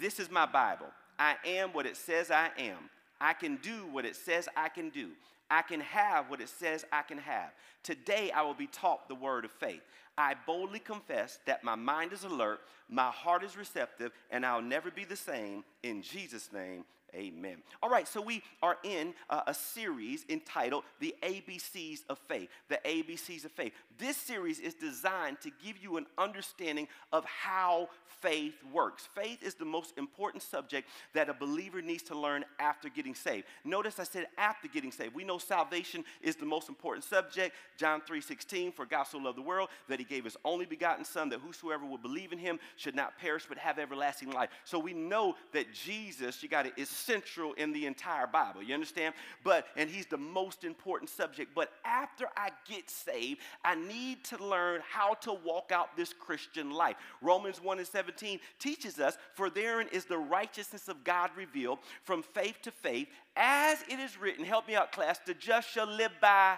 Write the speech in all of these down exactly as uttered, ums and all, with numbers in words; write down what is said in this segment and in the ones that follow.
this is my Bible. I am what it says I am. I can do what it says I can do. I can have what it says I can have. Today I will be taught the word of faith. I boldly confess that my mind is alert, my heart is receptive, and I'll never be the same. In Jesus' name, amen. All right, so we are in uh, a series entitled The A B Cs of Faith. The A B Cs of Faith. This series is designed to give you an understanding of how faith works. Faith is the most important subject that a believer needs to learn after getting saved. Notice I said after getting saved. We know salvation is the most important subject. John three sixteen, for God so loved the world that he gave his only begotten son, that whosoever will believe in him should not perish but have everlasting life. So we know that Jesus, you got it, is central in the entire Bible. You understand? But, and he's the most important subject. But after I get saved, I need to learn how to walk out this Christian life. Romans one and seventeen teaches us, for therein is the righteousness of God revealed from faith to faith, as it is written, help me out class, the just shall live by,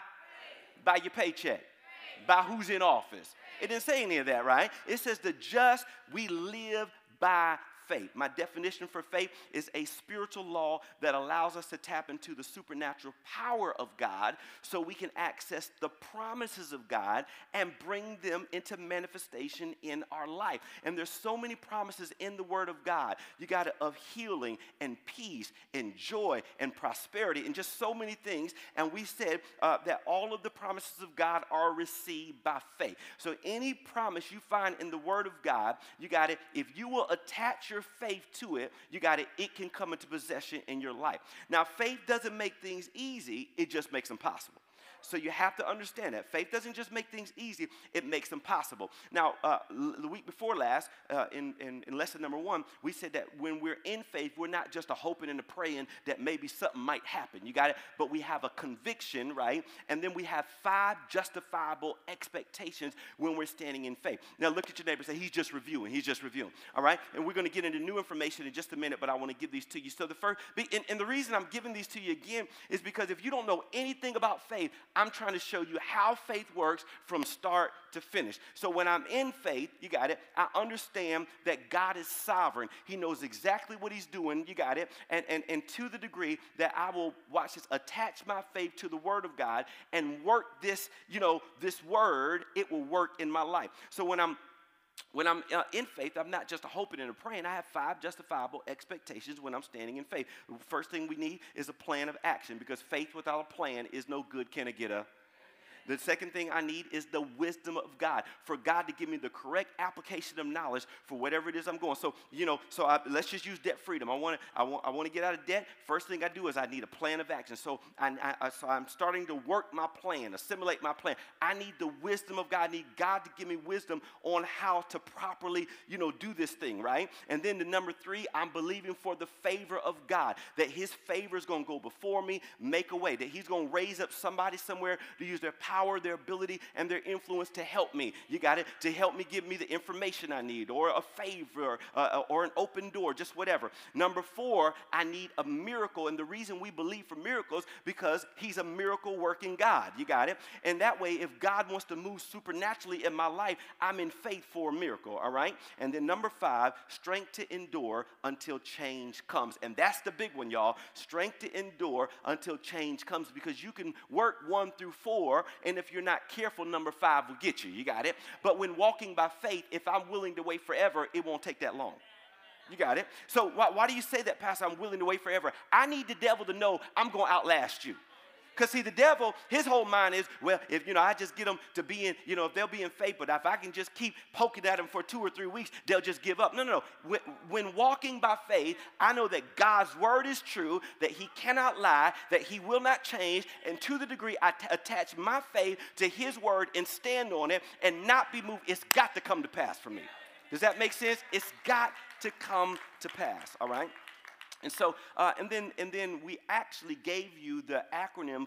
by your paycheck, by who's in office. It didn't say any of that, right? It says the just, we live by faith. My definition for faith is a spiritual law that allows us to tap into the supernatural power of God so we can access the promises of God and bring them into manifestation in our life. And there's so many promises in the Word of God. You got it, of healing and peace and joy and prosperity and just so many things. And we said uh, that all of the promises of God are received by faith. So any promise you find in the Word of God, you got it, if you will attach your faith to it, you got it, it can come into possession in your life. Now, faith doesn't make things easy, it just makes them possible. So you have to understand that. Faith doesn't just make things easy, it makes them possible. Now, uh, the week before last, uh, in, in, in lesson number one, we said that when we're in faith, we're not just a hoping and a praying that maybe something might happen. You got it? But we have a conviction, right? And then we have five justifiable expectations when we're standing in faith. Now, look at your neighbor and say, he's just reviewing. He's just reviewing. All right? And we're going to get into new information in just a minute, but I want to give these to you. So the first, and, and the reason I'm giving these to you again is because if you don't know anything about faith, I'm trying to show you how faith works from start to finish. So when I'm in faith, you got it, I understand that God is sovereign. He knows exactly what he's doing, you got it, and, and, and to the degree that I will, watch this, attach my faith to the word of God and work this, you know, this word, it will work in my life. So when I'm When I'm uh, in faith, I'm not just a hoping and a praying. I have five justifiable expectations when I'm standing in faith. The first thing we need is a plan of action, because faith without a plan is no good. Can it get a? The second thing I need is the wisdom of God, for God to give me the correct application of knowledge for whatever it is I'm going. So, you know, so I, let's just use debt freedom. I want to I want, I want to get out of debt. First thing I do is I need a plan of action. So, I, I, so I'm starting to work my plan, assimilate my plan. I need the wisdom of God. I need God to give me wisdom on how to properly, you know, do this thing, right? And then the number three, I'm believing for the favor of God, that his favor is going to go before me, make a way, that he's going to raise up somebody somewhere to use their power, their ability, and their influence to help me. You got it? To help me, give me the information I need, or a favor, uh, or an open door, just whatever. Number four, I need a miracle, and the reason we believe for miracles, because he's a miracle-working God. You got it? And that way, if God wants to move supernaturally in my life, I'm in faith for a miracle, all right? And then number five, strength to endure until change comes. And that's the big one, y'all. Strength to endure until change comes, because you can work one through four, and if you're not careful, number five will get you. You got it? But when walking by faith, if I'm willing to wait forever, it won't take that long. You got it? So why, why do you say that, Pastor? I'm willing to wait forever. I need the devil to know I'm going to outlast you. Because, see, the devil, his whole mind is, well, if, you know, I just get them to be in, you know, if they'll be in faith, but if I can just keep poking at them for two or three weeks, they'll just give up. No, no, no. When, when walking by faith, I know that God's word is true, that he cannot lie, that he will not change, and to the degree I t- attach my faith to his word and stand on it and not be moved, it's got to come to pass for me. Does that make sense? It's got to come to pass, all right? And so, uh, and then and then we actually gave you the acronym for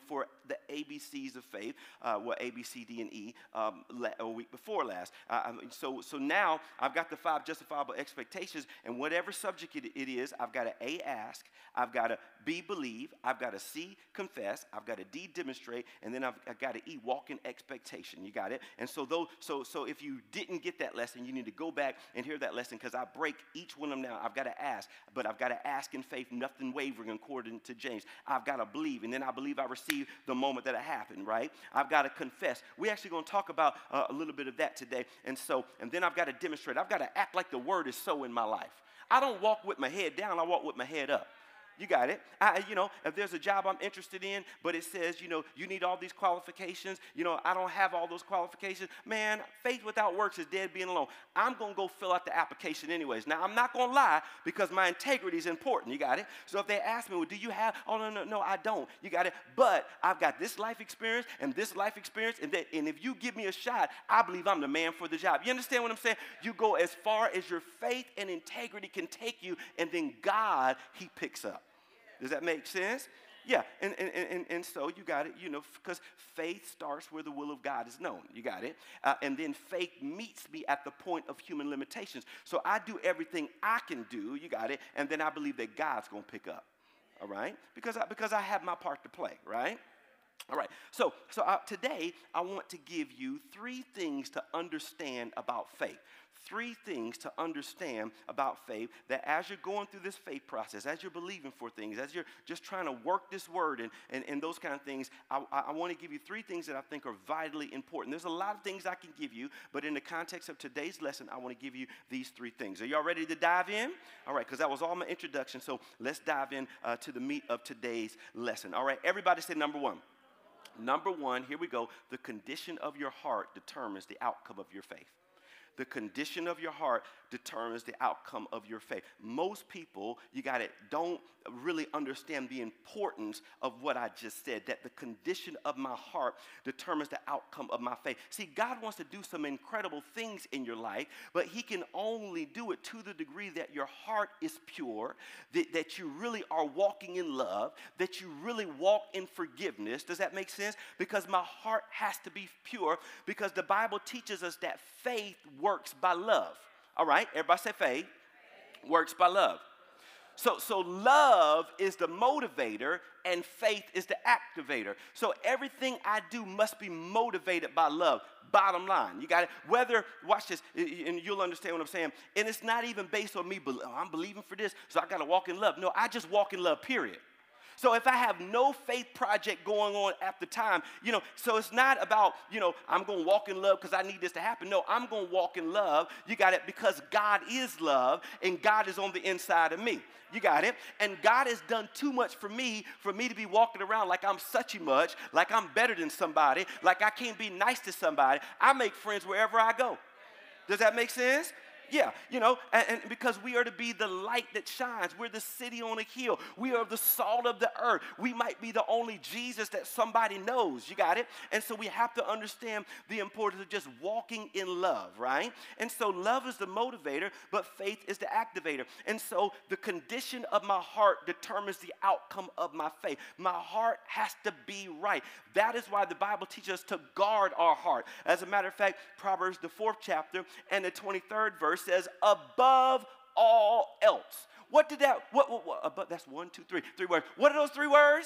the A B Cs of faith, uh, well, A, B, C, D, and E, um, a week before last. Uh, I mean, so, so now I've got the five justifiable expectations, and whatever subject it, it is, I've got to A, ask, I've got to B, believe, I've got to C, confess, I've got to D, demonstrate, and then I've, I've got to E, walk in expectation. You got it? And so, those, so, so if you didn't get that lesson, you need to go back and hear that lesson, because I break each one of them down. I've got to ask, but I've got to ask in faith, nothing wavering, according to James. I've got to believe, and then I believe I receive the moment that it happened, right? I've got to confess. We're actually going to talk about uh, a little bit of that today. And so, and then I've got to demonstrate. I've got to act like the word is so in my life. I don't walk with my head down. I walk with my head up. You got it. I, you know, if there's a job I'm interested in, but it says, you know, you need all these qualifications. You know, I don't have all those qualifications. Man, faith without works is dead being alone. I'm going to go fill out the application anyways. Now, I'm not going to lie, because my integrity is important. You got it? So if they ask me, well, do you have, oh, no, no, no, I don't. You got it? But I've got this life experience and this life experience, and, that, and if you give me a shot, I believe I'm the man for the job. You understand what I'm saying? You go as far as your faith and integrity can take you, and then God, he picks up. Does that make sense? Yeah, and, and, and, and so you got it, you know, because faith starts where the will of God is known. You got it? Uh, and then faith meets me at the point of human limitations. So I do everything I can do, you got it, and then I believe that God's going to pick up, all right? Because I, because I have my part to play, right? All right, so, so uh, today I want to give you three things to understand about faith. Three things to understand about faith, that as you're going through this faith process, as you're believing for things, as you're just trying to work this word and, and, and those kind of things, I, I want to give you three things that I think are vitally important. There's a lot of things I can give you, but in the context of today's lesson, I want to give you these three things. Are y'all ready to dive in? All right, because that was all my introduction, so let's dive in uh, to the meat of today's lesson. All right, everybody say number one. Number one, here we go. The condition of your heart determines the outcome of your faith. The condition of your heart determines the outcome of your faith. Most people, you got it, don't really understand the importance of what I just said, that the condition of my heart determines the outcome of my faith. See, God wants to do some incredible things in your life, but he can only do it to the degree that your heart is pure, that, that you really are walking in love, that you really walk in forgiveness. Does that make sense? Because my heart has to be pure, because the Bible teaches us that faith works by love. All right, everybody say faith works by love. So, so love is the motivator and faith is the activator. So everything I do must be motivated by love. Bottom line, you got it. Whether, watch this, and you'll understand what I'm saying. And it's not even based on me, oh, I'm believing for this, so I got to walk in love. No, I just walk in love, period. So if I have no faith project going on at the time, you know, so it's not about, you know, I'm going to walk in love because I need this to happen. No, I'm going to walk in love, you got it, because God is love and God is on the inside of me. You got it? And God has done too much for me, for me to be walking around like I'm such a much, like I'm better than somebody, like I can't be nice to somebody. I make friends wherever I go. Does that make sense? Yeah, you know, and, and because we are to be the light that shines. We're the city on a hill. We are the salt of the earth. We might be the only Jesus that somebody knows. You got it? And so we have to understand the importance of just walking in love, right? And so love is the motivator, but faith is the activator. And so the condition of my heart determines the outcome of my faith. My heart has to be right. That is why the Bible teaches us to guard our heart. As a matter of fact, Proverbs, the fourth chapter and the twenty-third verse says, above all else. What did that, what, what, what above, that's one, two, three, three words. What are those three words?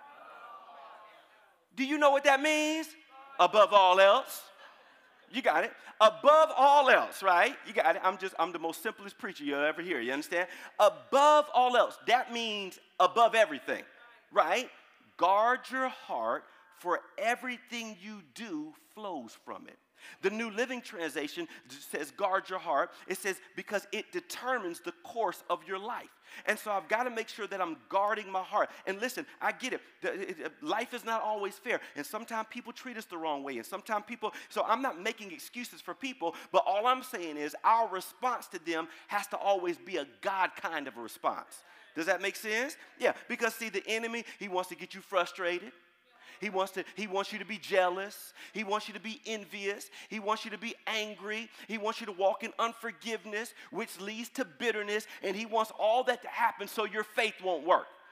Do you know what that means? Above all else. You got it. Above all else, right? You got it. I'm just, I'm the most simplest preacher you'll ever hear. You understand? Above all else. That means above everything, right? Guard your heart, for everything you do flows from it. The New Living Translation says, guard your heart. It says, because it determines the course of your life. And so I've got to make sure that I'm guarding my heart. And listen, I get it. The, it, it. Life is not always fair. And sometimes people treat us the wrong way. And sometimes people, so I'm not making excuses for people, but all I'm saying is our response to them has to always be a God kind of a response. Does that make sense? Yeah, because see, the enemy, he wants to get you frustrated. He wants to, he wants you to be jealous. He wants you to be envious. He wants you to be angry. He wants you to walk in unforgiveness, which leads to bitterness. And he wants all that to happen so your faith won't work.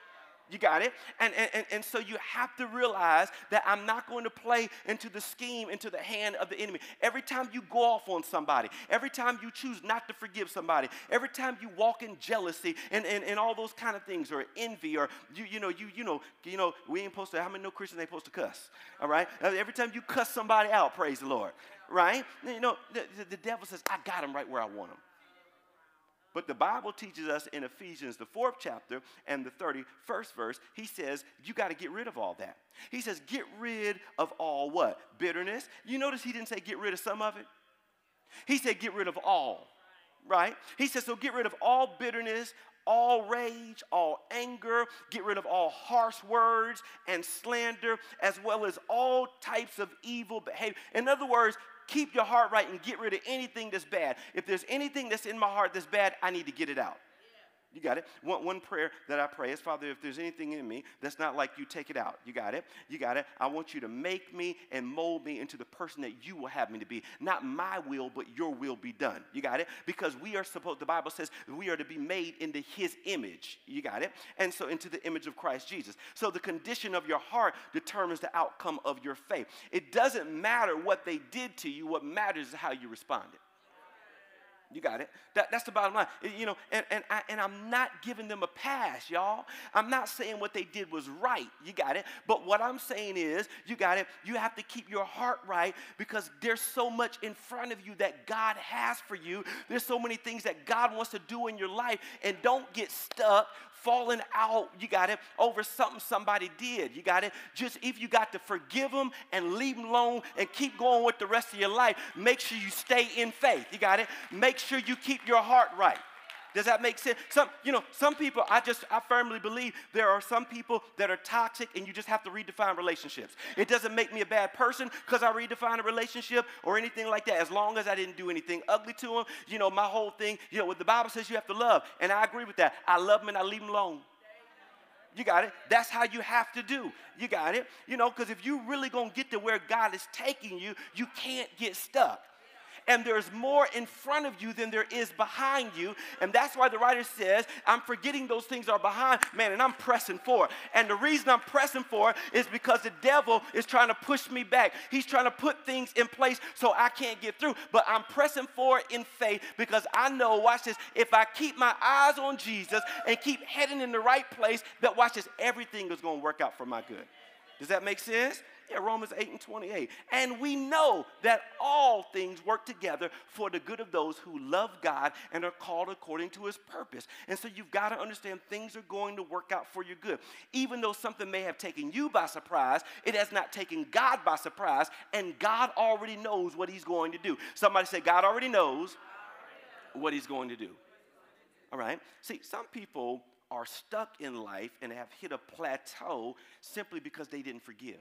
You got it? And, and, and so you have to realize that I'm not going to play into the scheme, into the hand of the enemy. Every time you go off on somebody, every time you choose not to forgive somebody, every time you walk in jealousy and, and, and all those kind of things, or envy, or you you know, you you know, you know, we ain't supposed to, how many know Christians ain't supposed to cuss? All right? Every time you cuss somebody out, praise the Lord. Right? You know, the, the, the devil says, I got him right where I want him. But the Bible teaches us in Ephesians, the fourth chapter and the thirty-first verse, he says, you got to get rid of all that. He says, get rid of all what? Bitterness. You notice he didn't say get rid of some of it. He said get rid of all, right? He says, so get rid of all bitterness, all rage, all anger, get rid of all harsh words and slander, as well as all types of evil behavior. In other words, keep your heart right and get rid of anything that's bad. If there's anything that's in my heart that's bad, I need to get it out. You got it? One, one prayer that I pray is, Father, if there's anything in me that's not like you, take it out. You got it? You got it? I want you to make me and mold me into the person that you will have me to be. Not my will, but your will be done. You got it? Because we are supposed, the Bible says, we are to be made into his image. You got it? And so into the image of Christ Jesus. So the condition of your heart determines the outcome of your faith. It doesn't matter what they did to you. What matters is how you responded. You got it? That, that's the bottom line. You know, and, and, I, and I'm not giving them a pass, y'all. I'm not saying what they did was right. You got it? But what I'm saying is, you got it, you have to keep your heart right, because there's so much in front of you that God has for you. There's so many things that God wants to do in your life, and don't get stuck falling out, you got it, over something somebody did. You got it? Just if you got to forgive them and leave them alone and keep going with the rest of your life, make sure you stay in faith. You got it? Make sure you keep your heart right. Does that make sense? Some, you know, some people, I just, I firmly believe there are some people that are toxic, and you just have to redefine relationships. It doesn't make me a bad person because I redefine a relationship or anything like that, as long as I didn't do anything ugly to them. You know, my whole thing, you know, what the Bible says you have to love, and I agree with that. I love them and I leave them alone. You got it? That's how you have to do. You got it? You know, because if you're really going to get to where God is taking you, you can't get stuck. And there's more in front of you than there is behind you. And that's why the writer says, I'm forgetting those things are behind, man, and I'm pressing forward. And the reason I'm pressing forward is because the devil is trying to push me back. He's trying to put things in place so I can't get through. But I'm pressing forward in faith, because I know, watch this, if I keep my eyes on Jesus and keep heading in the right place, that, watch this, everything is going to work out for my good. Does that make sense? Yeah, Romans eight and twenty-eight. And we know that all things work together for the good of those who love God and are called according to his purpose. And so you've got to understand things are going to work out for your good. Even though something may have taken you by surprise, it has not taken God by surprise, and God already knows what he's going to do. Somebody say, God already knows what he's going to do. All right? See, some people are stuck in life and have hit a plateau simply because they didn't forgive.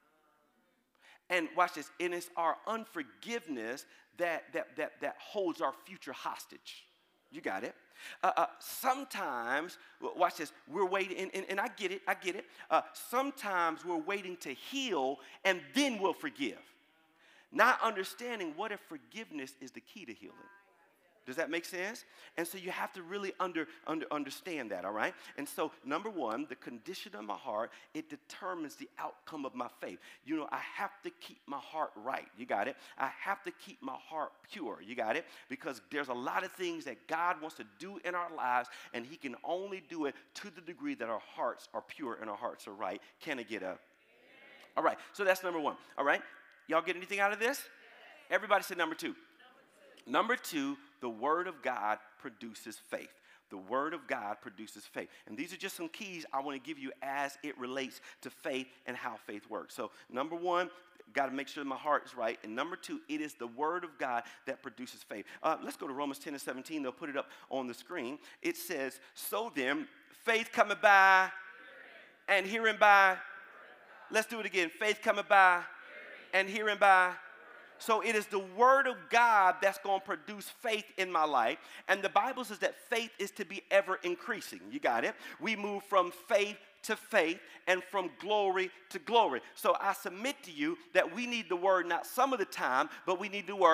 And watch this, and it's our unforgiveness that, that, that, that holds our future hostage. You got it? Uh, uh, sometimes, watch this, we're waiting, and, and, and I get it, I get it. Uh, sometimes we're waiting to heal, and then we'll forgive. Not understanding what if forgiveness is the key to healing. Does that make sense? And so you have to really under, under, understand that, all right? And so, number one, the condition of my heart, it determines the outcome of my faith. You know, I have to keep my heart right. You got it? I have to keep my heart pure. You got it? Because there's a lot of things that God wants to do in our lives, and he can only do it to the degree that our hearts are pure and our hearts are right. Can I get a? All right, so that's number one, all right? Y'all get anything out of this? Everybody say number two. Number two, the Word of God produces faith. The Word of God produces faith. And these are just some keys I want to give you as it relates to faith and how faith works. So number one, got to make sure my heart is right. And number two, it is the Word of God that produces faith. Uh, let's go to Romans ten and seventeen. They'll put it up on the screen. It says, so then, faith cometh by and hearing by. Let's do it again. Faith cometh by and hearing by. So it is the Word of God that's going to produce faith in my life. And the Bible says that faith is to be ever increasing. You got it? We move from faith to faith and from glory to glory. So I submit to you that we need the Word not some of the time, but we need the Word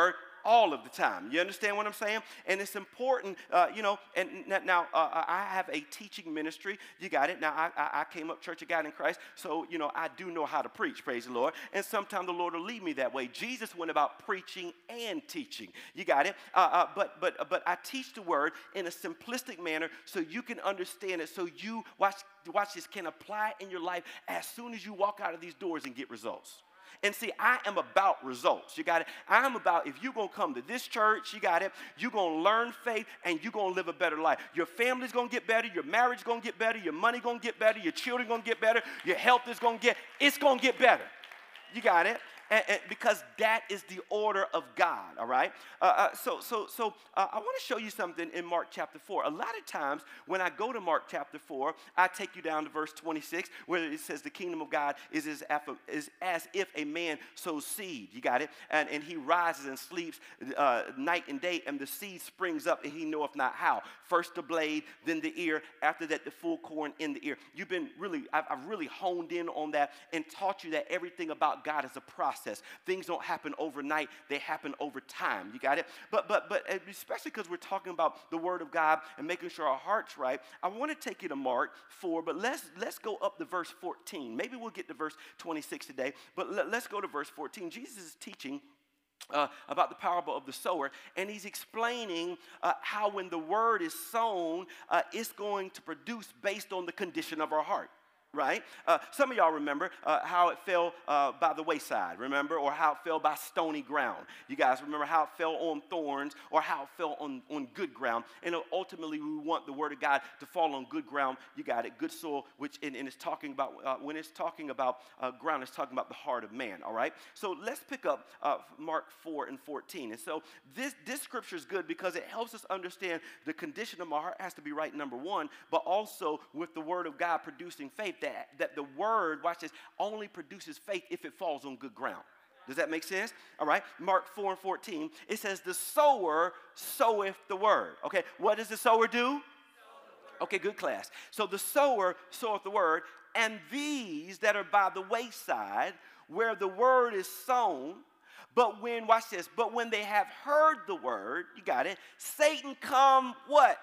all of the time. You understand what I'm saying? And it's important, uh, you know, and now uh, I have a teaching ministry. You got it. Now, I, I came up Church of God in Christ, so, you know, I do know how to preach, praise the Lord. And sometimes the Lord will lead me that way. Jesus went about preaching and teaching. You got it? Uh, uh, but, but, but I teach the word in a simplistic manner so you can understand it, so you, watch, watch this, can apply in your life as soon as you walk out of these doors and get results. And see, I am about results. You got it? I'm about, if you're going to come to this church, you got it, you're going to learn faith and you're going to live a better life. Your family's going to get better. Your marriage is going to get better. Your money going to get better. Your children going to get better. Your health is going to get, it's going to get better. You got it? And, and because that is the order of God, all right? Uh, uh, so so, so uh, I want to show you something in Mark chapter four. A lot of times when I go to Mark chapter four, I take you down to verse twenty-six, where it says the kingdom of God is as, is as if a man sows seed. You got it? And, and he rises and sleeps uh, night and day, and the seed springs up, and he knoweth not how. First the blade, then the ear, after that the full corn in the ear. You've been really, I've, I've really honed in on that and taught you that everything about God is a process. Things don't happen overnight, they happen over time. You got it? But but but especially because we're talking about the word of God and making sure our heart's right, I want to take you to Mark four, but let's let's go up to verse fourteen. Maybe we'll get to verse twenty-six today, but let, let's go to verse fourteen. Jesus is teaching Uh, about the parable of the sower, and he's explaining uh, how when the word is sown, uh, it's going to produce based on the condition of our heart. Right? Uh, some of y'all remember uh, how it fell uh, by the wayside, remember? Or how it fell by stony ground. You guys remember how it fell on thorns or how it fell on, on good ground. And ultimately, we want the word of God to fall on good ground. You got it, good soil, which and, and it's talking about, uh, when it's talking about uh, ground, it's talking about the heart of man, all right? So let's pick up uh, Mark four and fourteen. And so this, this scripture is good because it helps us understand the condition of my heart has to be right, number one, but also with the word of God producing faith, That, that the word, watch this, only produces faith if it falls on good ground. Does that make sense? All right. Mark four and fourteen, it says, the sower soweth the word. Okay, what does the sower do? Okay, good class. So the sower soweth the word, and these that are by the wayside, where the word is sown, but when, watch this, but when they have heard the word, you got it, Satan come, what?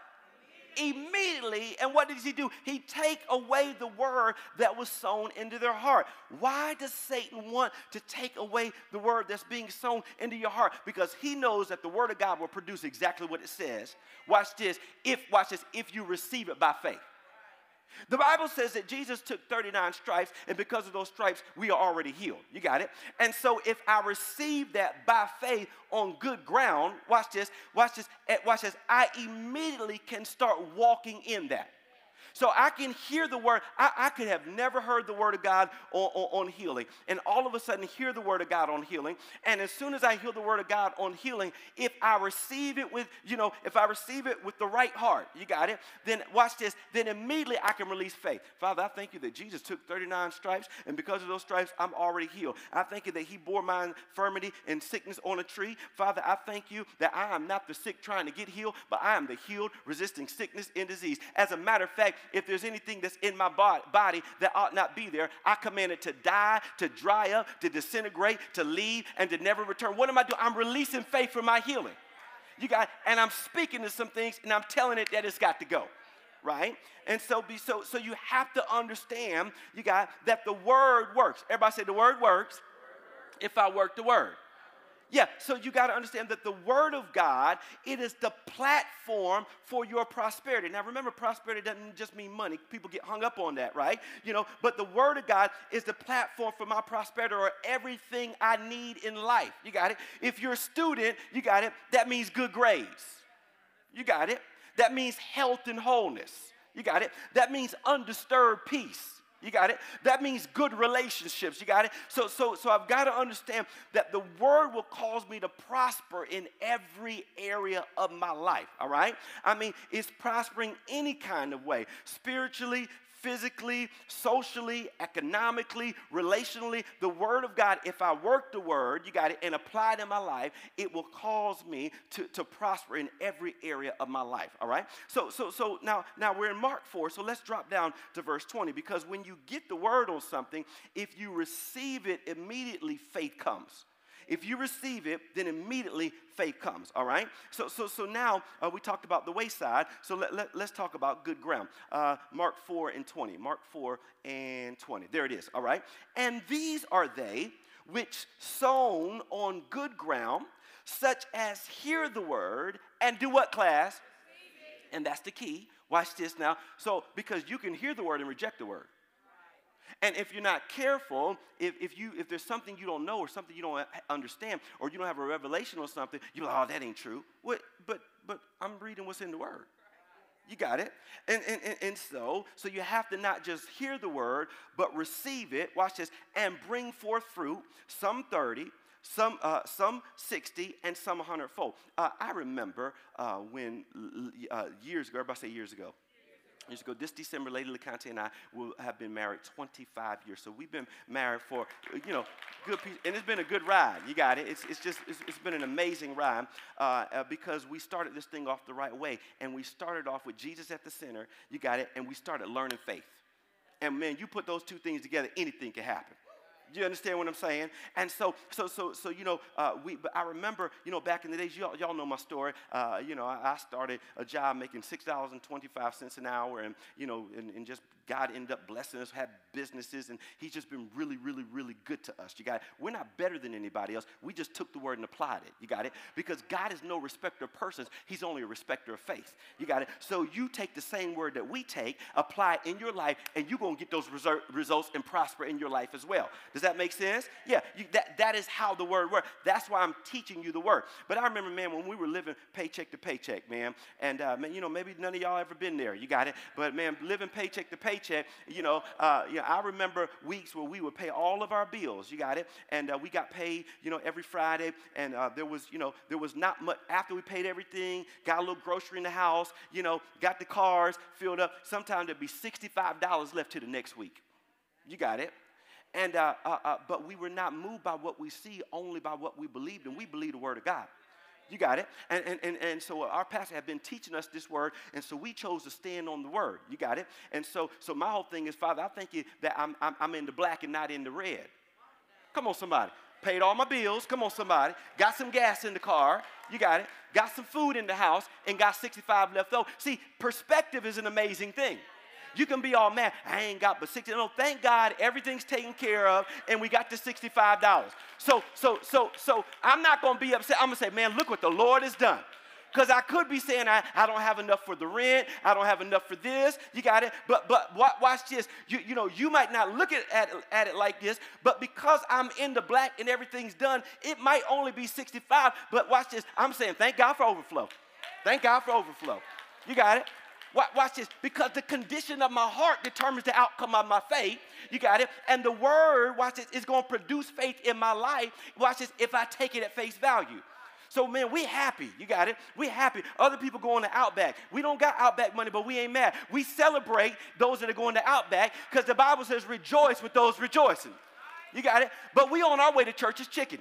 Immediately, and what does he do? He take away the word that was sown into their heart. Why does Satan want to take away the word that's being sown into your heart? Because he knows that the word of God will produce exactly what it says. Watch this, if, watch this, if you receive it by faith. The Bible says that Jesus took thirty-nine stripes, and because of those stripes, we are already healed. You got it? And so if I receive that by faith on good ground, watch this, watch this, watch this, I immediately can start walking in that. So I can hear the word. I, I could have never heard the word of God on, on, on healing. And all of a sudden hear the word of God on healing. And as soon as I hear the word of God on healing, if I receive it with, you know, if I receive it with the right heart, you got it, then watch this, then immediately I can release faith. Father, I thank you that Jesus took thirty-nine stripes, and because of those stripes, I'm already healed. I thank you that he bore my infirmity and sickness on a tree. Father, I thank you that I am not the sick trying to get healed, but I am the healed, resisting sickness and disease. As a matter of fact, if there's anything that's in my body that ought not be there, I command it to die, to dry up, to disintegrate, to leave, and to never return. What am I doing? I'm releasing faith for my healing. You got, and I'm speaking to some things, and I'm telling it that it's got to go. Right? And so, be, so, so you have to understand, you got, that the word works. Everybody say the word works if I work the word. Yeah, so you got to understand that the word of God, it is the platform for your prosperity. Now remember, prosperity doesn't just mean money. People get hung up on that, right? You know, but the word of God is the platform for my prosperity, or everything I need in life. You got it? If you're a student, you got it, that means good grades. You got it? That means health and wholeness. You got it? That means undisturbed peace. You got it? That means good relationships. You got it? So, so, so I've got to understand that the word will cause me to prosper in every area of my life. All right? I mean, it's prospering any kind of way, spiritually, physically, socially, economically, relationally. The word of God, if I work the word, you got it, and apply it in my life, it will cause me to, to prosper in every area of my life. All right? So, so, so now, now we're in Mark four, so let's drop down to verse twenty, because when you get the word on something, if you receive it immediately, faith comes. If you receive it, then immediately faith comes, all right? So so, so now uh, we talked about the wayside, so let, let, let's talk about good ground. Uh, Mark four and twenty. Mark four and twenty. There it is, all right? And these are they which sown on good ground, such as hear the word and do what, class? And that's the key. Watch this now. So, because you can hear the word and reject the word. And if you're not careful, if, if, you, if there's something you don't know or something you don't understand or you don't have a revelation or something, you're like, oh, that ain't true. What? But, but I'm reading what's in the word. You got it? And, and, and, and so, so you have to not just hear the word, but receive it, watch this, and bring forth fruit, some thirty, some uh, some sixty, and some one hundred fold. Uh, I remember uh, when uh, years ago, everybody say years ago, years ago, this December, Lady LeConte and I will have been married twenty-five years. So we've been married for, you know, good piece, and it's been a good ride. You got it. It's, it's just, it's, it's been an amazing ride uh, uh, because we started this thing off the right way. And we started off with Jesus at the center. You got it. And we started learning faith. And man, you put those two things together, anything can happen. You understand what I'm saying? And so, so, so, so, you know, uh, we. But I remember, you know, back in the days, y'all, y'all know my story. Uh, you know, I, I started a job making six dollars and twenty-five cents an hour, and you know, and, and just God ended up blessing us, had businesses, and He's just been really, really, really good to us. You got it? We're not better than anybody else. We just took the word and applied it. You got it? Because God is no respecter of persons. He's only a respecter of faith. You got it? So you take the same word that we take, apply it in your life, and you're going to get those reser- results and prosper in your life as well. Does that make sense? Yeah, you, that, that is how the word works. That's why I'm teaching you the word. But I remember, man, when we were living paycheck to paycheck, man, and, uh, man, you know, maybe none of y'all ever been there. You got it? But, man, living paycheck to paycheck, you know, uh, you know, I remember weeks where we would pay all of our bills. You got it? And uh, we got paid, you know, every Friday, and uh, there was, you know, there was not much, after we paid everything, got a little grocery in the house, you know, got the cars filled up. Sometimes there'd be sixty-five dollars left to the next week. You got it? And uh, uh, uh, but we were not moved by what we see, only by what we believed, and we believe the word of God. You got it? And, and, and, and so our pastor had been teaching us this word, and so we chose to stand on the word. You got it? And so so my whole thing is, Father, I thank you that I'm, I'm, I'm in the black and not in the red. Come on, somebody. Paid all my bills. Come on, somebody. Got some gas in the car. You got it? Got some food in the house, and got sixty-five left over. See, perspective is an amazing thing. You can be all mad, I ain't got but sixty. No, thank God everything's taken care of, and we got the sixty-five dollars. So, so, so, so I'm not going to be upset. I'm going to say, man, look what the Lord has done. Because I could be saying I, I don't have enough for the rent. I don't have enough for this. You got it? But but watch this. You, you know, you might not look at, at, at it like this, but because I'm in the black and everything's done, it might only be sixty-five. But watch this. I'm saying thank God for overflow. Thank God for overflow. You got it? Watch this, because the condition of my heart determines the outcome of my faith. You got it? And the word, watch this, is going to produce faith in my life. Watch this, if I take it at face value. So, man, we happy. You got it? We happy. Other people go on the Outback. We don't got Outback money, but we ain't mad. We celebrate those that are going to Outback because the Bible says rejoice with those rejoicing. You got it? But we on our way to Church's Chicken.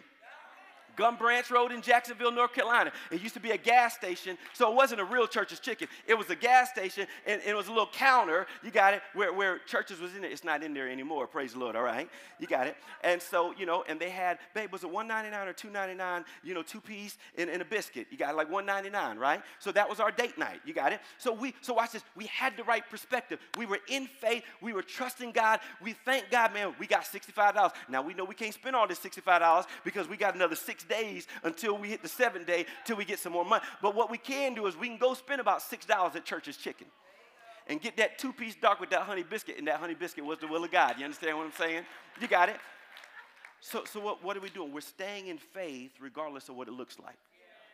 Gum Branch Road in Jacksonville, North Carolina. It used to be a gas station, so it wasn't a real Church's Chicken. It was a gas station, and, and it was a little counter, you got it, where, where Church's was in it. It's not in there anymore, praise the Lord, all right? You got it? And so, you know, and they had, babe, was it one ninety-nine or two ninety-nine, you know, two-piece and, and a biscuit. You got it, like one ninety-nine, right? So that was our date night, you got it? So we, so watch this, we had the right perspective. We were in faith, we were trusting God. We thank God, man, we got sixty-five dollars. Now, we know we can't spend all this sixty-five dollars because we got another six days until we hit the seventh day till we get some more money. But what we can do is we can go spend about six dollars at Church's Chicken and get that two-piece dark with that honey biscuit, and that honey biscuit was the will of God. You understand what I'm saying? You got it? So, so what, what are we doing? We're staying in faith regardless of what it looks like.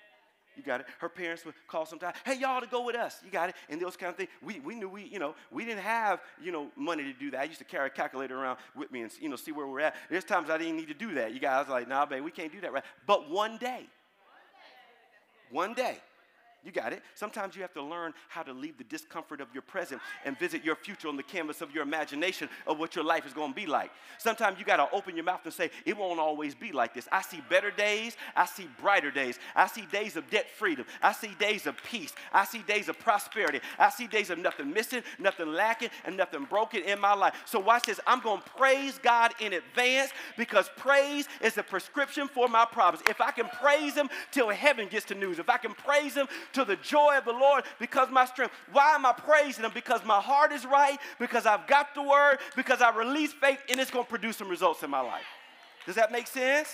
You got it? Her parents would call sometimes, hey, y'all to go with us. You got it? And those kind of things. We, we knew we, you know, we didn't have, you know, money to do that. I used to carry a calculator around with me and, you know, see where we're at. There's times I didn't need to do that. You guys like, nah, babe, we can't do that right. But one day, one day, You got it. Sometimes you have to learn how to leave the discomfort of your present and visit your future on the canvas of your imagination of what your life is going to be like. Sometimes you got to open your mouth and say, it won't always be like this. I see better days. I see brighter days. I see days of debt freedom. I see days of peace. I see days of prosperity. I see days of nothing missing, nothing lacking, and nothing broken in my life. So watch this. I'm going to praise God in advance because praise is a prescription for my problems. If I can praise him till heaven gets the news, if I can praise him to the joy of the Lord because my strength. Why am I praising him? Because my heart is right, because I've got the word, because I release faith, and it's going to produce some results in my life. Does that make sense?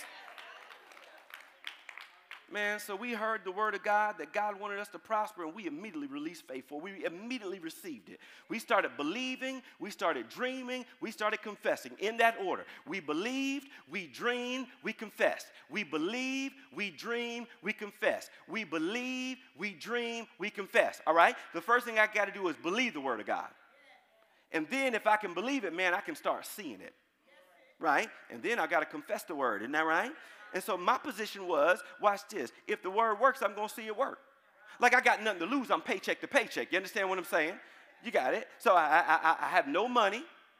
Man, so we heard the word of God that God wanted us to prosper, and we immediately released faith for. We immediately received it. We started believing, we started dreaming, we started confessing in that order. We believed, we dreamed, we confessed. We believe, we dream, we confess. We believe, we dream, we confess. All right? The first thing I got to do is believe the word of God. And then if I can believe it, man, I can start seeing it. Right? And then I got to confess the word. Isn't that right? And so my position was, watch this, if the word works, I'm going to see it work. Like I got nothing to lose. I'm paycheck to paycheck. You understand what I'm saying? You got it? So I, I, I have no money.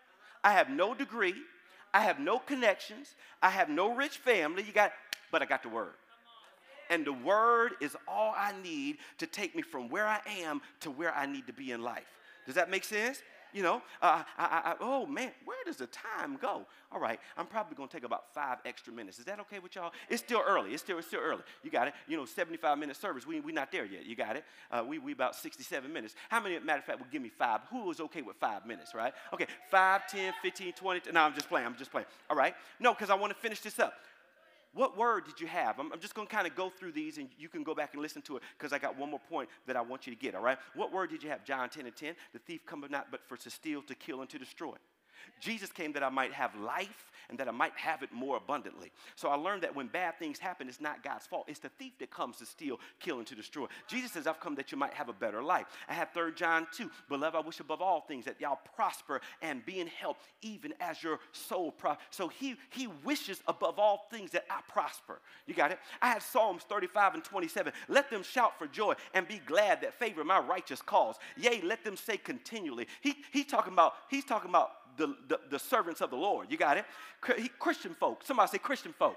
I have no degree. I have no connections. I have no rich family. You got, but I got the word. And the word is all I need to take me from where I am to where I need to be in life. Does that make sense? You know, uh, I, I, oh, man, where does the time go? All right, I'm probably going to take about five extra minutes. Is that okay with y'all? It's still early. It's still, it's still early. You got it? You know, seventy-five minute service. We, we're not there yet. You got it? Uh, we, we about sixty-seven minutes. How many, matter of fact, would give me five? Who is okay with five minutes, right? Okay, five, ten, fifteen, twenty. No, I'm just playing. I'm just playing. All right? No, because I want to finish this up. What word did you have? I'm, I'm just going to kind of go through these, and you can go back and listen to it because I got one more point that I want you to get, all right? What word did you have? John ten and ten, the thief cometh not but for to steal, to kill, and to destroy. Jesus came that I might have life and that I might have it more abundantly. So I learned that when bad things happen, it's not God's fault. It's the thief that comes to steal, kill, and to destroy. Jesus says, I've come that you might have a better life. I have Third John two. Beloved, I wish above all things that y'all prosper and be in health, even as your soul prospers. So he, he wishes above all things that I prosper. You got it? I have Psalms thirty-five and twenty-seven. Let them shout for joy and be glad that favor my righteous cause. Yea, let them say continually. He, he's talking about, he's talking about The, the, the servants of the Lord. You got it? Christian folk. Somebody say Christian folk.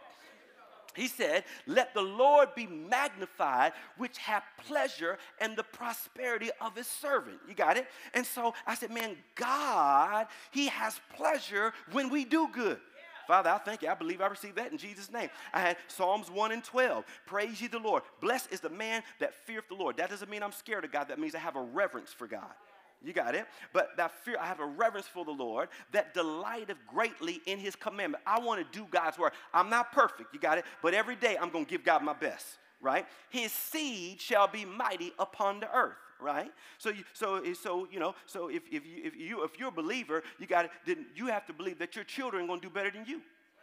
He said, let the Lord be magnified, which have pleasure in the prosperity of his servant. You got it? And so I said, man, God, he has pleasure when we do good. Father, I thank you. I believe I received that in Jesus' name. I had Psalms one and twelve. Praise ye the Lord. Blessed is the man that feareth the Lord. That doesn't mean I'm scared of God. That means I have a reverence for God. You got it? But that fear, I have a reverence for the Lord that delighteth greatly in his commandment. I want to do God's word. I'm not perfect, you got it? But every day I'm going to give God my best, right? His seed shall be mighty upon the earth, right? So, you, so, so you know, so if, if, you, if, you, if you're a believer, you got it, then you have to believe that your children are going to do better than you.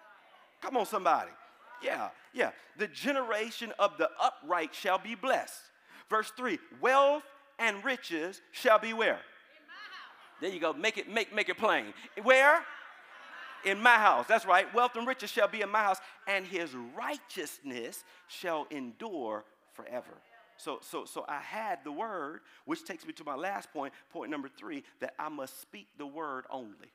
Come on, somebody. Yeah, yeah. The generation of the upright shall be blessed. Verse three, wealth and riches shall be where? In my house. There you go. Make it, make, make it plain. Where? In my house. That's right. Wealth and riches shall be in my house, and his righteousness shall endure forever. So, so, so I had the word, which takes me to my last point, point number three, that I must speak the word only.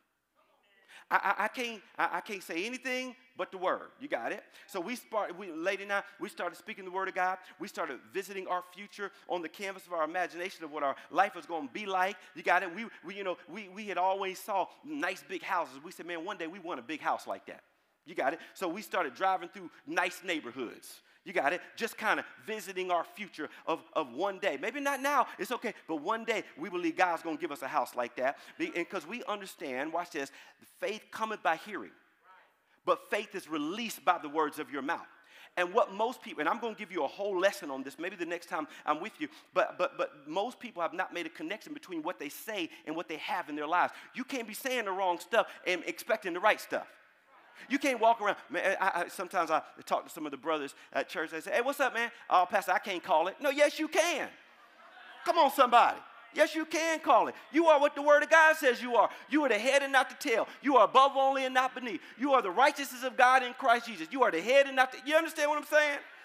I, I, I can't I, I can't say anything but the word. You got it? So we started, we, Lady and I, we started speaking the word of God. We started visiting our future on the canvas of our imagination of what our life was going to be like. You got it? We, we you know, we, we had always saw nice big houses. We said, man, one day we want a big house like that. You got it? So we started driving through nice neighborhoods. You got it? Just kind of visiting our future of, of one day. Maybe not now. It's okay. But one day, we believe God's going to give us a house like that. Because we understand, watch this, faith cometh by hearing. But faith is released by the words of your mouth. And what most people, and I'm going to give you a whole lesson on this, maybe the next time I'm with you, but, but, but most people have not made a connection between what they say and what they have in their lives. You can't be saying the wrong stuff and expecting the right stuff. You can't walk around. Man, I, I, sometimes I talk to some of the brothers at church. They say, hey, what's up, man? Oh, Pastor, I can't call it. No, yes, you can. Come on, somebody. Yes, you can call it. You are what the word of God says you are. You are the head and not the tail. You are above only and not beneath. You are the righteousness of God in Christ Jesus. You are the head and not the, you understand what I'm saying?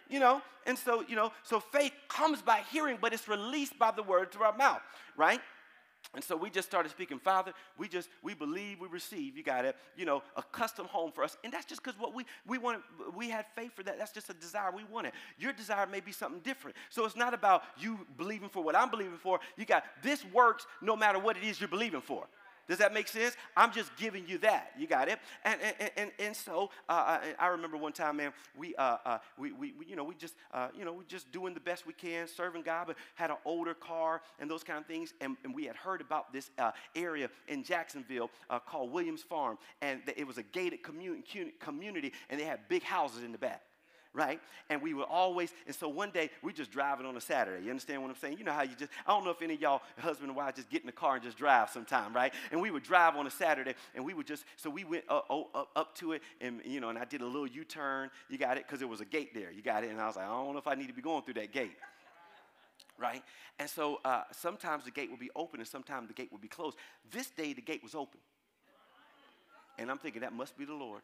You know, and so, you know, so faith comes by hearing, but it's released by the words of our mouth, right? And so we just started speaking, Father, we just, we believe, we receive. You got it, you know, a custom home for us. And that's just because what we, we wanted, we had faith for that. That's just a desire we wanted. Your desire may be something different. So it's not about you believing for what I'm believing for. You got, this works no matter what it is you're believing for. Does that make sense? I'm just giving you that. You got it? And and and, and so uh, I, I remember one time, man, we uh, uh we, we we you know we just uh you know we just doing the best we can, serving God, but had an older car and those kind of things, and, and we had heard about this uh, area in Jacksonville uh, called Williams Farm, and it was a gated community community, and they had big houses in the back. Right? And we would always, and so one day, we just driving on a Saturday. You understand what I'm saying? You know how you just, I don't know if any of y'all, husband and wife, just get in the car and just drive sometime, right? And we would drive on a Saturday, and we would just, so we went uh, oh, up, up to it, and, you know, and I did a little U-turn. You got it? Because there was a gate there. You got it? And I was like, I don't know if I need to be going through that gate. Right? And so uh, sometimes the gate would be open, and sometimes the gate would be closed. This day, the gate was open. And I'm thinking, that must be the Lord.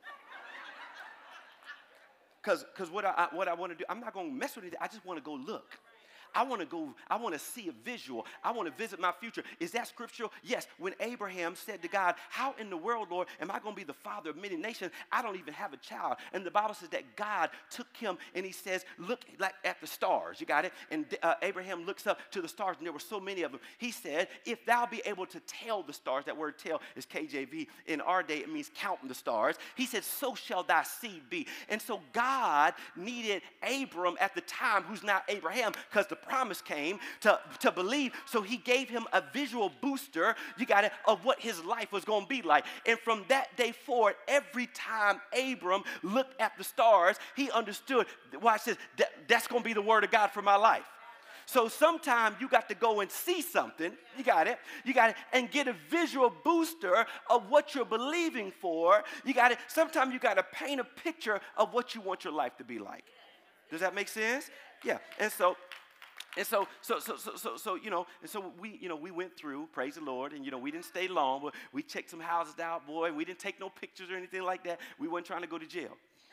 Because what I, what I want to do, I'm not going to mess with it. I just want to go look. I want to go, I want to see a visual. I want to visit my future. Is that scriptural? Yes. When Abraham said to God, how in the world, Lord, am I going to be the father of many nations? I don't even have a child. And the Bible says that God took him and he says, look like at the stars. You got it? And uh, Abraham looks up to the stars, and there were so many of them. He said, if thou be able to tell the stars, that word tell is K J V. In our day, it means counting the stars. He said, so shall thy seed be. And so God needed Abram at the time, who's now Abraham, because the promise came to, to believe. So he gave him a visual booster, you got it, of what his life was going to be like. And from that day forward, every time Abram looked at the stars, he understood, watch this, that, that's going to be the word of God for my life. So sometimes you got to go and see something, you got it, you got it, and get a visual booster of what you're believing for, you got it. Sometimes you got to paint a picture of what you want your life to be like. Does that make sense? Yeah, and so, and so, so, so, so, so, so, you know, and so we, you know, we went through, praise the Lord, and, you know, we didn't stay long, but we checked some houses out, boy, we didn't take no pictures or anything like that. We weren't trying to go to jail.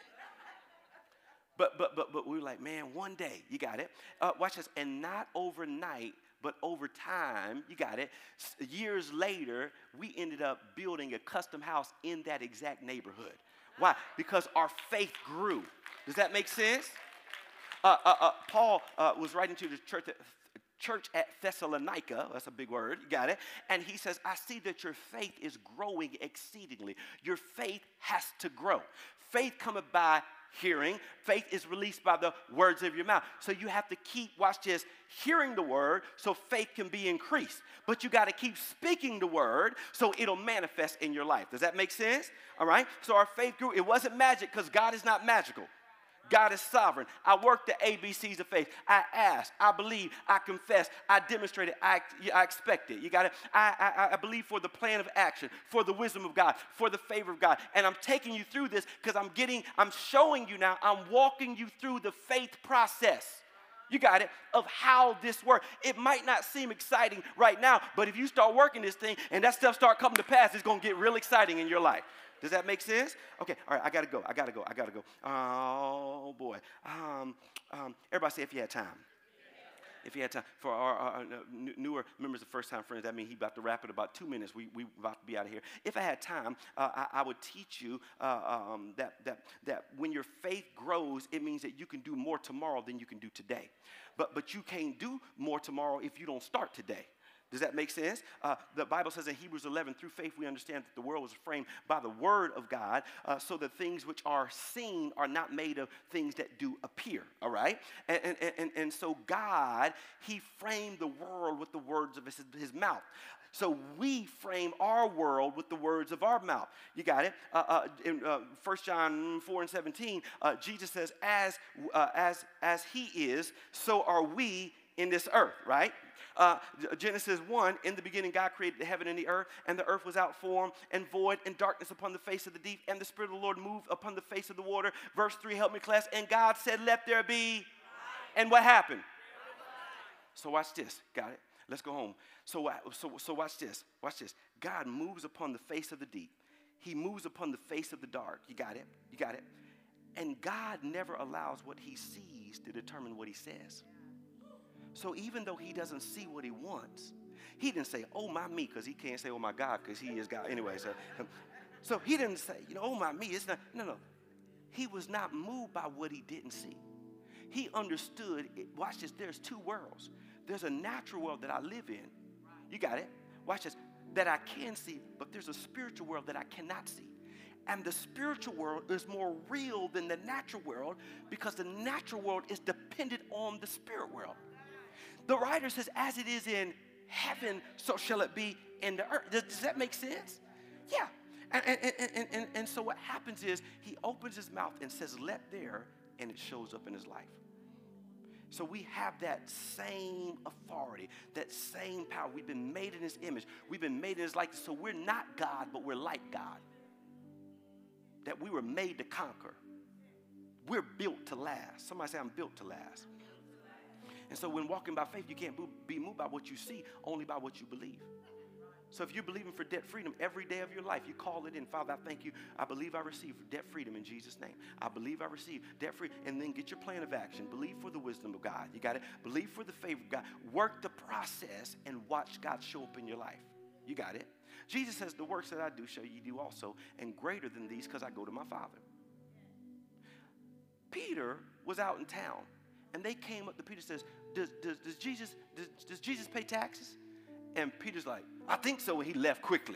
But, but, but, but we were like, man, one day, you got it. Uh, watch this, and not overnight, but over time, you got it. S- years later, we ended up building a custom house in that exact neighborhood. Why? Because our faith grew. Does that make sense? Uh, uh, uh, Paul uh, was writing to the church at, church at Thessalonica. That's a big word. You got it. And he says, I see that your faith is growing exceedingly. Your faith has to grow. Faith cometh by hearing. Faith is released by the words of your mouth. So you have to keep, watch this, hearing the word so faith can be increased. But you got to keep speaking the word so it'll manifest in your life. Does that make sense? All right. So our faith grew. It wasn't magic because God is not magical. God is sovereign. I worked the A B Cs of faith. I asked, I believe, I confess, I demonstrated, I, I expected. You got it? I, I, I believe for the plan of action, for the wisdom of God, for the favor of God. And I'm taking you through this because I'm getting, I'm showing you now, I'm walking you through the faith process. You got it, of how this works. It might not seem exciting right now, but if you start working this thing and that stuff start coming to pass, it's going to get real exciting in your life. Does that make sense? Okay, all right, I got to go. I got to go. I got to go. Oh, boy. Um, um, everybody say if you had time. If you had time. For our, our newer members, the first-time friends, that means he's about to wrap it about two minutes. We we about to be out of here. If I had time, uh, I, I would teach you uh, um, that, that, that when your faith grows, it means that you can do more tomorrow than you can do today. But, but you can't do more tomorrow if you don't start today. Does that make sense? Uh, the Bible says in Hebrews eleven, through faith we understand that the world was framed by the word of God, uh, so that things which are seen are not made of things that do appear, all right? And, and, and, and so God, he framed the world with the words of his, his mouth. So we frame our world with the words of our mouth. You got it? Uh, uh, in uh, First John four and seventeen, uh, Jesus says, as, uh, as, as he is, so are we in this earth, right? Uh, Genesis one, in the beginning God created the heaven and the earth, and the earth was out form and void, and darkness upon the face of the deep, and the Spirit of the Lord moved upon the face of the water. Verse three, help me class. And God said, let there be. Light. And what happened? So watch this. Got it? Let's go home. So, so, so watch this. Watch this. God moves upon the face of the deep. He moves upon the face of the dark. You got it? You got it? And God never allows what he sees to determine what he says. So even though he doesn't see what he wants, he didn't say, oh, my me, because he can't say, oh, my God, because he is God. Anyway, so, so he didn't say, you know, oh, my me. It's not, no, no. He was not moved by what he didn't see. He understood, it, watch this, there's two worlds. There's a natural world that I live in. You got it? Watch this, that I can see, but there's a spiritual world that I cannot see. And the spiritual world is more real than the natural world because the natural world is dependent on the spirit world. The writer says, as it is in heaven, so shall it be in the earth. Does, does that make sense? Yeah. And, and, and, and, and so what happens is he opens his mouth and says, let there, and it shows up in his life. So we have that same authority, that same power. We've been made in his image. We've been made in his likeness. So we're not God, but we're like God. That we were made to conquer. We're built to last. Somebody say, I'm built to last. And so when walking by faith, you can't be moved by what you see, only by what you believe. So if you're believing for debt freedom every day of your life, you call it in. Father, I thank you. I believe I receive debt freedom in Jesus' name. I believe I receive debt freedom. And then get your plan of action. Believe for the wisdom of God. You got it? Believe for the favor of God. Work the process and watch God show up in your life. You got it? Jesus says, the works that I do shall you do also, and greater than these because I go to my Father. Peter was out in town, and they came up to Peter and says, does, does, does, Jesus, does, does Jesus pay taxes? And Peter's like, I think so, and he left quickly.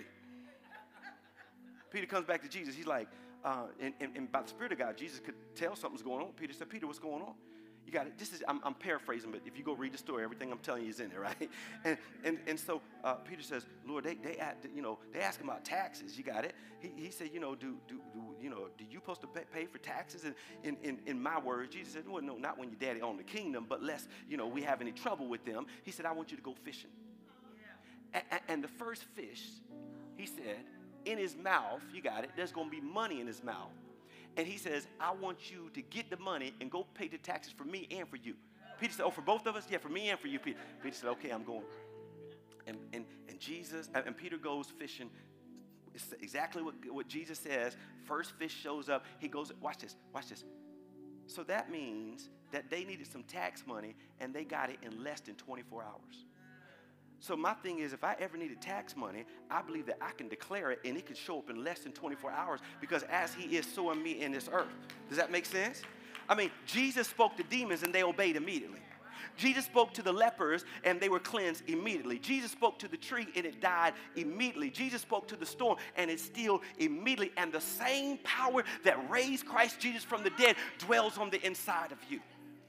Peter comes back to Jesus. He's like, uh, and, and, and by the Spirit of God, Jesus could tell something's going on. Peter said, Peter, what's going on? You got it. This is I'm, I'm paraphrasing, but if you go read the story, everything I'm telling you is in there, right? And and and so uh, Peter says, Lord, they they you know they ask him about taxes. You got it. He he said, you know, do do, do you know do you supposed to pay, pay for taxes? And in, in in my words, Jesus said, well, no, not when your daddy owned the kingdom, but lest you know we have any trouble with them. He said, I want you to go fishing. Yeah. And, and the first fish, he said, in his mouth, you got it. There's going to be money in his mouth. And he says, I want you to get the money and go pay the taxes for me and for you. Peter said, oh, for both of us? Yeah, for me and for you, Peter. Peter said, okay, I'm going. And, and, and Jesus, and Peter goes fishing. It's exactly what, what Jesus says. First fish shows up. He goes, watch this, watch this. So that means that they needed some tax money, and they got it in less than twenty-four hours. So my thing is, if I ever needed tax money, I believe that I can declare it, and it can show up in less than twenty-four hours because as he is, so am me in this earth. Does that make sense? I mean, Jesus spoke to demons, and they obeyed immediately. Jesus spoke to the lepers, and they were cleansed immediately. Jesus spoke to the tree, and it died immediately. Jesus spoke to the storm, and it stilled immediately. And the same power that raised Christ Jesus from the dead dwells on the inside of you.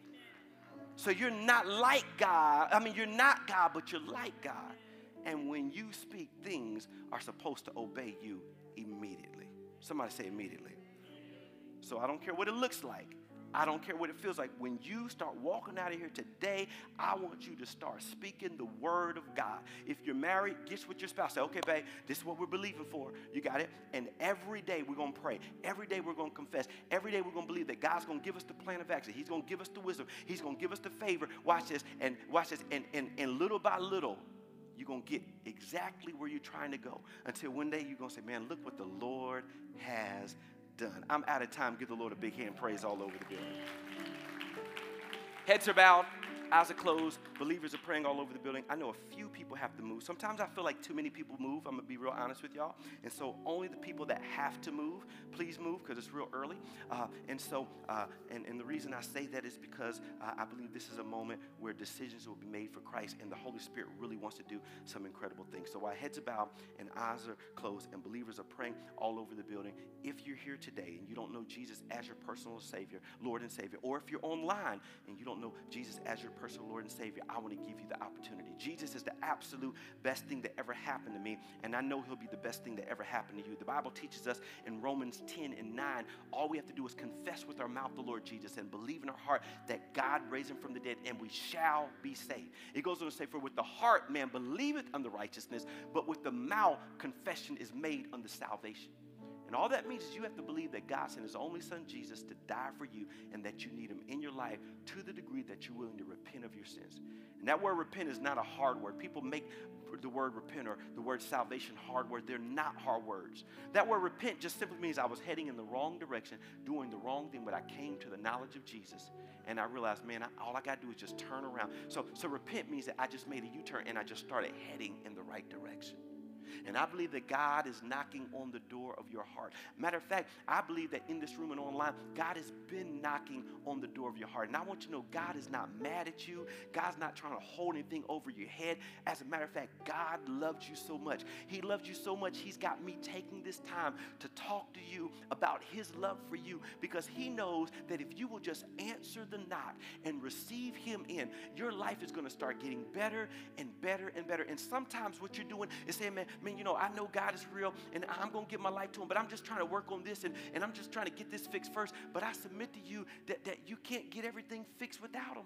So you're not like God. I mean, you're not God, but you're like God. And when you speak, things are supposed to obey you immediately. Somebody say immediately. So I don't care what it looks like. I don't care what it feels like. When you start walking out of here today, I want you to start speaking the word of God. If you're married, get with your spouse. Say, okay, babe, this is what we're believing for. You got it? And every day we're going to pray. Every day we're going to confess. Every day we're going to believe that God's going to give us the plan of action. He's going to give us the wisdom. He's going to give us the favor. Watch this. And watch this. And, and, and little by little, you're going to get exactly where you're trying to go. Until one day you're going to say, man, look what the Lord has done. I'm out of time. Give the Lord a big hand. Praise all over the building. Heads are bowed. Eyes are closed. Believers are praying all over the building. I know a few people have to move. Sometimes I feel like too many people move. I'm going to be real honest with y'all. And so only the people that have to move, please move because it's real early. Uh, and so, uh, and, and the reason I say that is because uh, I believe this is a moment where decisions will be made for Christ and the Holy Spirit really wants to do some incredible things. So while heads are bowed and eyes are closed and believers are praying all over the building, if you're here today and you don't know Jesus as your personal Savior, Lord and Savior, or if you're online and you don't know Jesus as your personal Lord and Savior, I want to give you the opportunity. Jesus is the absolute best thing that ever happened to me, and I know he'll be the best thing that ever happened to you. The Bible teaches us in Romans ten and nine, all we have to do is confess with our mouth the Lord Jesus and believe in our heart that God raised him from the dead, and we shall be saved. It goes on to say, for with the heart man believeth unto righteousness, but with the mouth confession is made unto salvation. And all that means is you have to believe that God sent his only son, Jesus, to die for you and that you need him in your life to the degree that you're willing to repent of your sins. And that word repent is not a hard word. People make the word repent or the word salvation hard words. They're not hard words. That word repent just simply means I was heading in the wrong direction, doing the wrong thing, but I came to the knowledge of Jesus. And I realized, man, I, all I got to do is just turn around. So, so repent means that I just made a U-turn and I just started heading in the right direction. And I believe that God is knocking on the door of your heart. Matter of fact, I believe that in this room and online, God has been knocking on the door of your heart. And I want you to know God is not mad at you. God's not trying to hold anything over your head. As a matter of fact, God loves you so much. He loves you so much, he's got me taking this time to talk to you about his love for you, because he knows that if you will just answer the knock and receive him in, your life is going to start getting better and better and better. And sometimes what you're doing is saying, man, man, you know, I know God is real and I'm going to give my life to him, but I'm just trying to work on this and, and I'm just trying to get this fixed first. But I submit to you that, that you can't get everything fixed without him.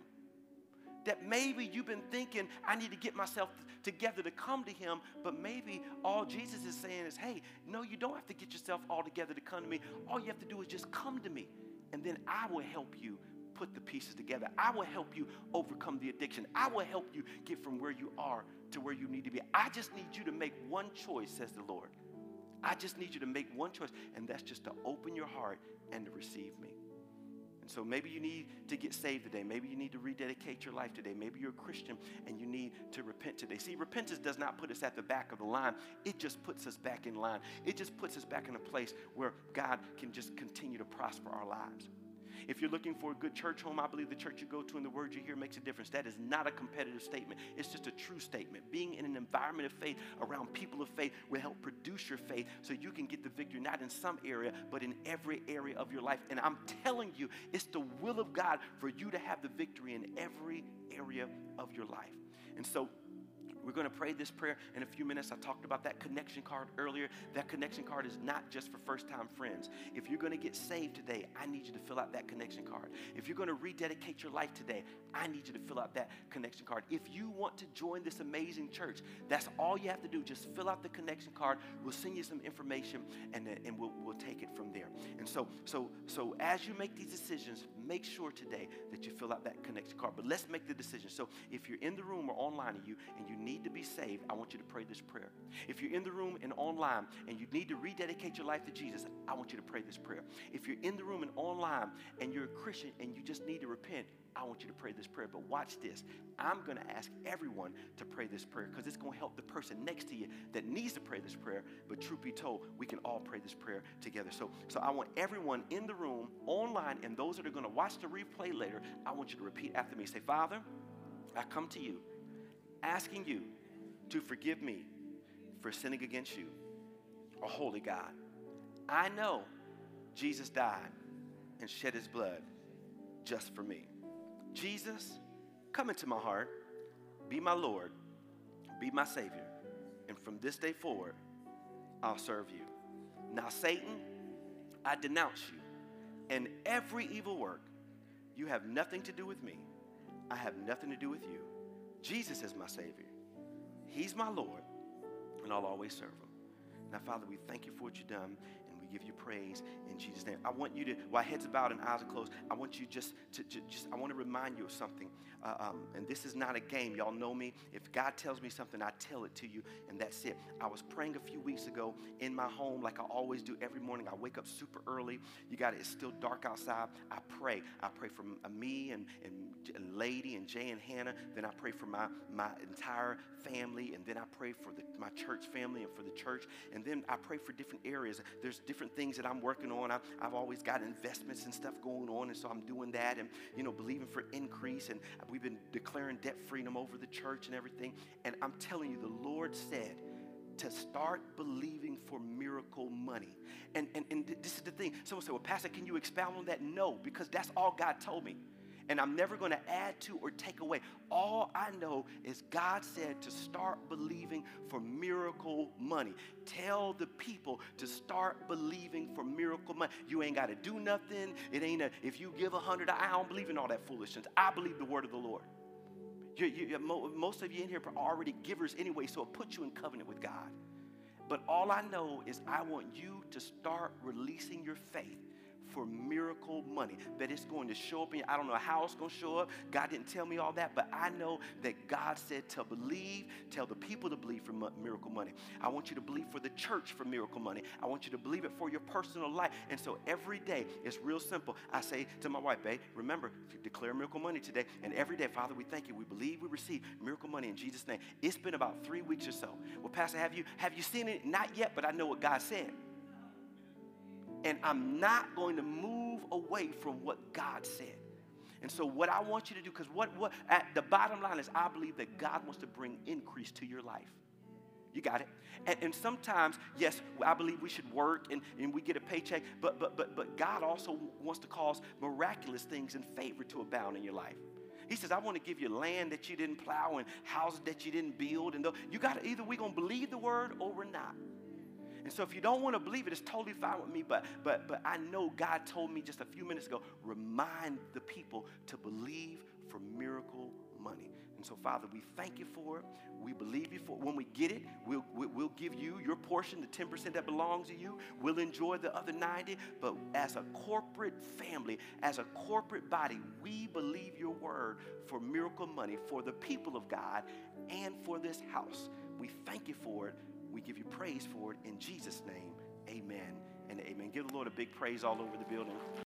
That maybe you've been thinking, I need to get myself together to come to him, but maybe all Jesus is saying is, hey, no, you don't have to get yourself all together to come to me. All you have to do is just come to me, and then I will help you put the pieces together. I will help you overcome the addiction. I will help you get from where you are to where you need to be. I just need you to make one choice, says the Lord. I just need you to make one choice, and that's just to open your heart and to receive me. And so maybe you need to get saved today. Maybe you need to rededicate your life today. Maybe you're a Christian and you need to repent today. See, repentance does not put us at the back of the line. It just puts us back in line. It just puts us back in a place where God can just continue to prosper our lives. If you're looking for a good church home, I believe the church you go to and the word you hear makes a difference. That is not a competitive statement. It's just a true statement. Being in an environment of faith around people of faith will help produce your faith so you can get the victory, not in some area, but in every area of your life. And I'm telling you, it's the will of God for you to have the victory in every area of your life. And so we're going to pray this prayer in a few minutes. I talked about that connection card earlier. That connection card is not just for first-time friends. If you're going to get saved today, I need you to fill out that connection card. If you're going to rededicate your life today, I need you to fill out that connection card. If you want to join this amazing church, that's all you have to do. Just fill out the connection card. We'll send you some information, and, and we'll, we'll take it from there. And so, so, so as you make these decisions, make sure today that you fill out that connection card. But let's make the decision. So if you're in the room or online and you, and you need to be saved, I want you to pray this prayer. If you're in the room and online and you need to rededicate your life to Jesus, I want you to pray this prayer. If you're in the room and online and you're a Christian and you just need to repent, I want you to pray this prayer. But watch this. I'm going to ask everyone to pray this prayer because it's going to help the person next to you that needs to pray this prayer. But truth be told, we can all pray this prayer together. So, so I want everyone in the room, online, and those that are going to watch the replay later, I want you to repeat after me. Say, Father, I come to you asking you to forgive me for sinning against you, a holy God. I know Jesus died and shed his blood just for me. Jesus, come into my heart, be my Lord, be my Savior, and from this day forward, I'll serve you. Now, Satan, I denounce you and every evil work. You have nothing to do with me. I have nothing to do with you. Jesus is my Savior. He's my Lord, and I'll always serve him. Now, Father, we thank you for what you've done, and we give you praise in Jesus' name. I want you to, while heads are bowed and eyes are closed, I want you just to, to just, I want to remind you of something. Uh, um, and this is not a game. Y'all know me. If God tells me something, I tell it to you, and that's it. I was praying a few weeks ago in my home like I always do every morning. I wake up super early. You got it. It's still dark outside. I pray. I pray for uh, me and, and, and Lady and Jay and Hannah. Then I pray for my, my entire family, and then I pray for the, my church family and for the church, and then I pray for different areas. There's different things that I'm working on. I've, I've always got investments and stuff going on, and so I'm doing that and, you know, believing for increase, and we've been declaring debt freedom over the church and everything, and I'm telling you, the Lord said to start believing for miracle money. And, and, and this is the thing. Someone said, well, Pastor, can you expound on that? No, because that's all God told me. And I'm never going to add to or take away. All I know is God said to start believing for miracle money. Tell the people to start believing for miracle money. You ain't got to do nothing. It ain't a, if you give a hundred, I don't believe in all that foolishness. I believe the word of the Lord. You, you, most of you in here are already givers anyway, so it puts you in covenant with God. But all I know is I want you to start releasing your faith for miracle money, that it's going to show up in you. I don't know how it's going to show up. God didn't tell me all that, but I know that God said to believe, tell the people to believe for miracle money. I want you to believe for the church for miracle money. I want you to believe it for your personal life. And so every day, it's real simple. I say to my wife, babe, remember, declare miracle money today. And every day, Father, we thank you. We believe we receive miracle money in Jesus' name. It's been about three weeks or so. Well, Pastor, have you, have you seen it? Not yet, but I know what God said. And I'm not going to move away from what God said. And so what I want you to do, because what, what at the bottom line is I believe that God wants to bring increase to your life. You got it? And, and sometimes, yes, I believe we should work and, and we get a paycheck, but, but, but, but God also wants to cause miraculous things and favor to abound in your life. He says, I want to give you land that you didn't plow and houses that you didn't build. And you got to either we're going to believe the word or we're not. And so if you don't want to believe it, it's totally fine with me. But, but, but I know God told me just a few minutes ago, remind the people to believe for miracle money. And so, Father, we thank you for it. We believe you for it. When we get it, we'll, we'll give you your portion, the ten percent that belongs to you. We'll enjoy the other ninety. But as a corporate family, as a corporate body, we believe your word for miracle money for the people of God and for this house. We thank you for it. We give you praise for it in Jesus' name. Amen and amen. Give the Lord a big praise all over the building.